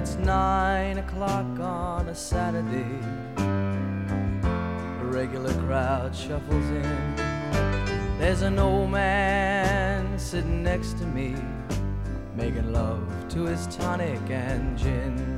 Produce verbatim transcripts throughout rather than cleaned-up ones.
It's nine o'clock on a Saturday. A regular crowd shuffles in. There's an old man sitting next to me, making love to his tonic and gin.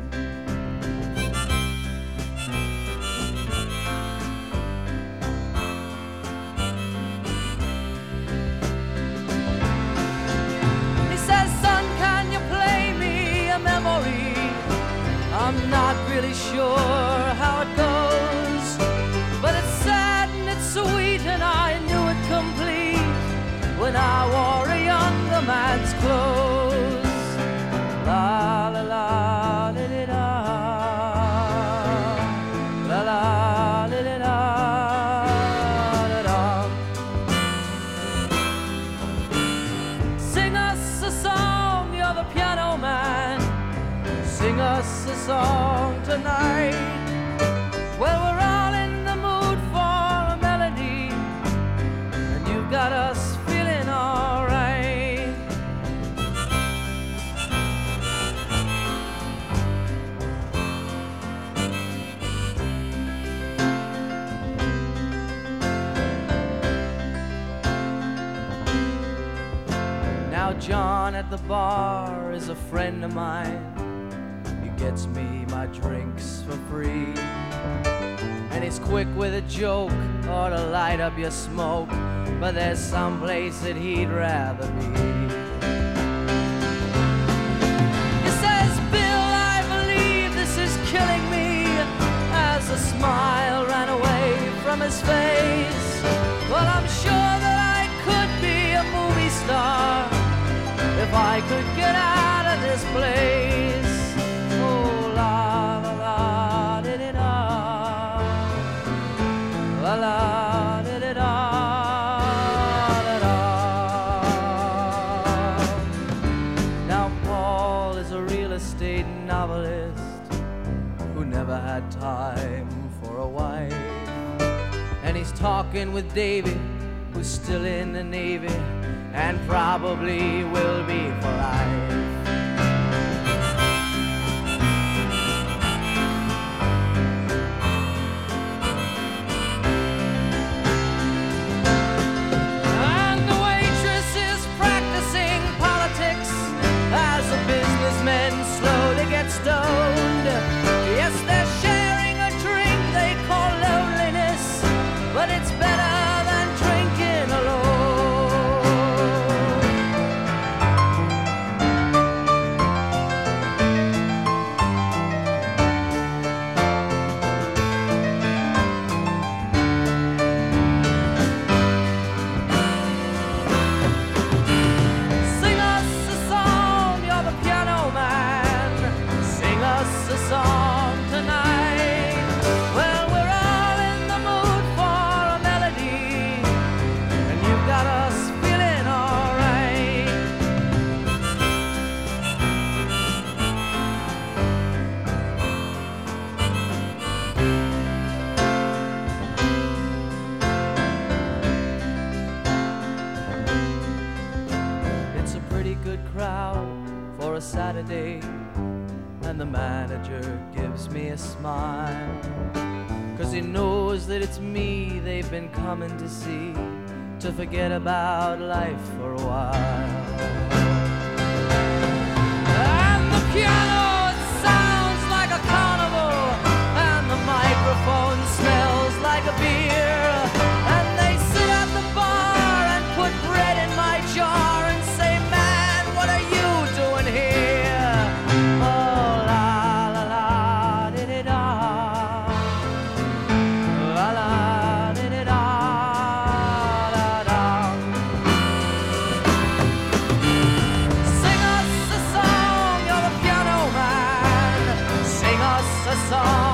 I'm not really sure how it goes, but it's sad and it's sweet, and I knew it complete when I wore a younger man's clothes. La la la li li da, la la li li da, da da. Sing us a song, you're the piano man. Sing us a song tonight. Well, we're all in the mood for a melody, and you've got us feeling all right. Now John at the bar is a friend of mine. Gets me my drinks for free, and he's quick with a joke or to light up your smoke, but there's some place that he'd rather be. He says, Bill, I believe this is killing me, as a smile ran away from his face. Well, I'm sure that I could be a movie star if I could get out of this place. La la la di di da, la la di di da, da da. Now Paul is a real estate novelist who never had time for a wife, and he's talking with Davy, who's still in the Navy and probably will be for life. Stoned. Yes, they're sharing a drink they call loneliness, but it's better than drinking alone. Sing us a song, you're the piano man. Sing us a song tonight. Well, we're all in the mood for a melody, and you've got us feeling all right. It's a pretty good crowd for a Saturday, and the manager gives me a smile, 'cause he knows that it's me they've been coming to see, to forget about life for a while. And the piano, it sounds like a carnival, and the microphone smells like a beer, and they sit at the bar and put bread in my jar and say, man, what are you doing here? Oh, song.